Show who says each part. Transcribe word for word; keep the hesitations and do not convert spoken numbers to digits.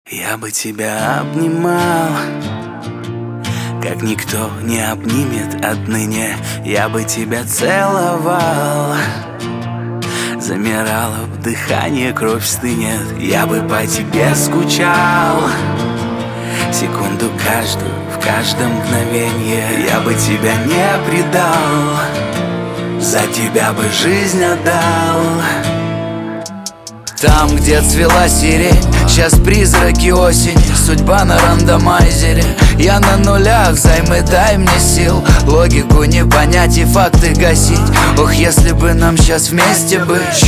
Speaker 1: Я бы тебя обнимал, как никто не обнимет отныне. Я бы тебя целовал, замирало б дыхание, кровь стынет. Я бы по тебе скучал, секунду каждую, в каждом мгновенье. Я бы тебя не предал, за тебя бы жизнь отдал. Там, где цвела сирень, сейчас призраки осени. Судьба на рандомайзере. Я на нулях, займы, дай мне сил. Логику не понять и факты гасить. Ох, если бы нам сейчас вместе быть.